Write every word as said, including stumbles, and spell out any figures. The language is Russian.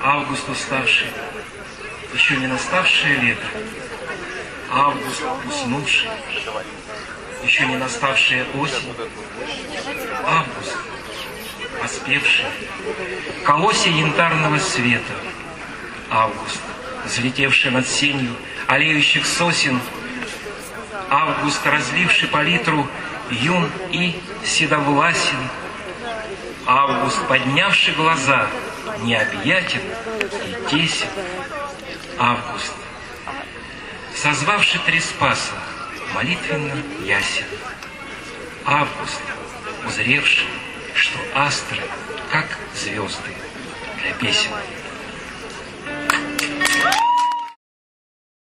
Август уставший, еще не наставшее лето. Август уснувший, еще не наставшая осень. Август оспевший, колосья янтарного света. Август, взлетевший над сенью олеющих сосен. Август, разливший палитру юн и седовласен. Август, поднявший глаза, необъятен и тесен. Август, созвавший три спаса, молитвенно ясен. Август, узревший, что астры, как звезды для песен.